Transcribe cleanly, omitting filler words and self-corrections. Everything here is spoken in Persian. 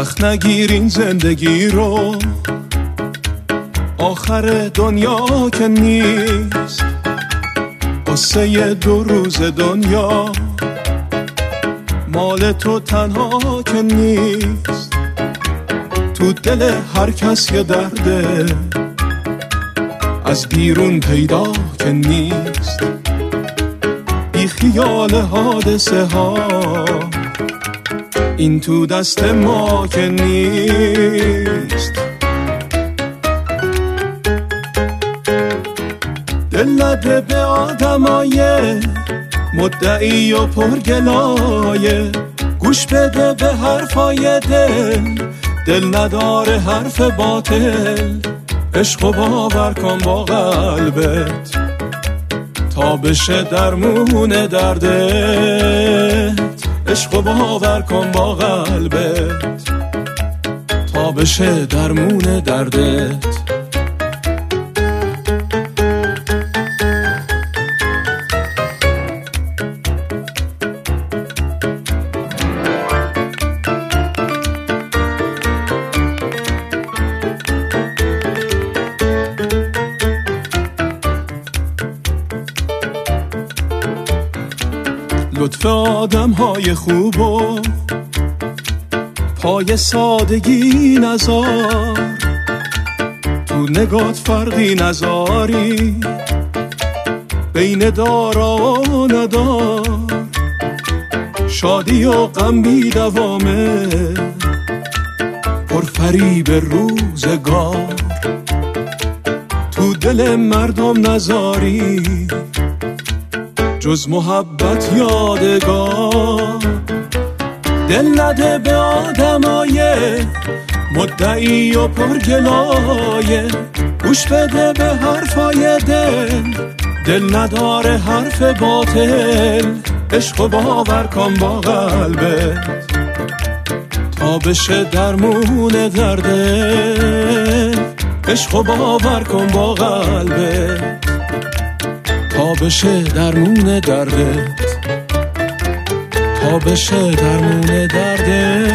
سخت نگیرین زندگی رو، آخر دنیا که نیست، قصه 2 روز دنیا مال تو تنها که نیست. تو دل هر کس یه درده، از بیرون پیدا که نیست. بی خیال حادثه ها، این تو دست ما که نیست. دل نده به آدمای مدعی و پرگلایه، گوش بده به حرفای دل نداره حرف باطل. عشق و باور کن با قلبت تا بشه درمون دردت. عشق و باور کن با قلبت تا بشه درمون دردت. لطف آدم های خوب و پای سادگی نذار، تو نگات فرقی نذاری بین دارا و ندار. شادی و غم بی دوامه، پرفریب روزگار تو دل مردم نذاری جز محبت یادگار. دل نده به آدمای مدعی و پرگلایه، گوش بده به حرفای دل نداره حرف باطل. عشق و باور کن با قلبت تا بشه درمون دردت. عشق و باور کن با قلبت تا بشه درمون دردت، تا بشه درمون دردت.